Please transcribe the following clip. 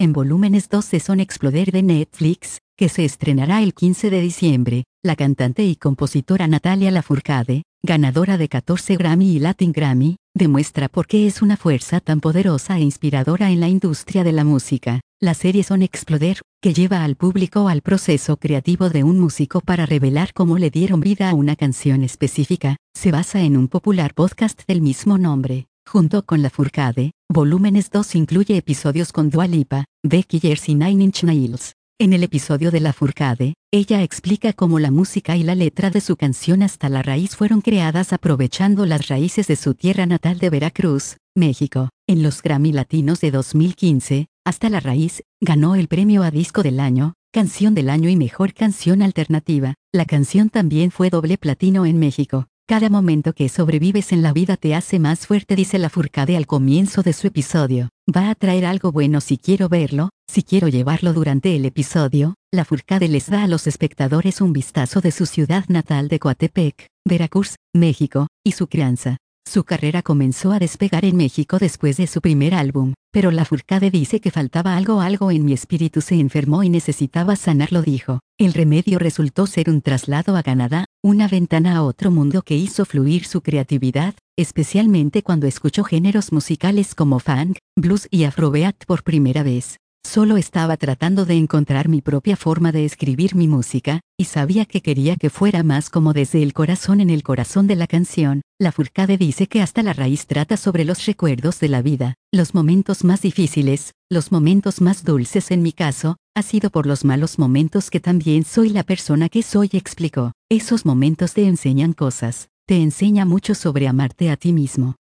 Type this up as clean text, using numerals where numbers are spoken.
en Volúmenes 12 son Exploder de Netflix, que se estrenará el 15 de diciembre, la cantante y compositora Natalia Lafourcade, ganadora de 14 Grammy y Latin Grammy, demuestra por qué es una fuerza tan poderosa e inspiradora en la industria de la música. La serie Son Exploder, que lleva al público al proceso creativo de un músico para revelar cómo le dieron vida a una canción específica, se basa en un popular podcast del mismo nombre. Junto con Lafourcade, Volúmenes 2 incluye episodios con Dua Lipa, Becky G y Nine Inch Nails. En el episodio de Lafourcade, ella explica cómo la música y la letra de su canción Hasta la Raíz fueron creadas aprovechando las raíces de su tierra natal de Veracruz, México. En los Grammy Latinos de 2015, Hasta la Raíz ganó el premio a Disco del Año, Canción del Año y Mejor Canción Alternativa. La canción también fue doble platino en México. Cada momento que sobrevives en la vida te hace más fuerte, dice Lafourcade al comienzo de su episodio. Va a traer algo bueno si quiero verlo, si quiero llevarlo durante el episodio. Lafourcade les da a los espectadores un vistazo de su ciudad natal de Coatepec, Veracruz, México, y su crianza. Su carrera comenzó a despegar en México después de su primer álbum, pero Lafourcade dice que faltaba algo en mi espíritu se enfermó y necesitaba sanarlo, dijo. El remedio resultó ser un traslado a Canadá, una ventana a otro mundo que hizo fluir su creatividad, especialmente cuando escuchó géneros musicales como funk, blues y afrobeat por primera vez. Solo estaba tratando de encontrar mi propia forma de escribir mi música, y sabía que quería que fuera más como desde el corazón en el corazón de la canción. Lafourcade dice que Hasta la Raíz trata sobre los recuerdos de la vida, los momentos más difíciles, los momentos más dulces. En mi caso, ha sido por los malos momentos que también soy la persona que soy, explicó. Esos momentos te enseñan cosas, te enseña mucho sobre amarte a ti mismo.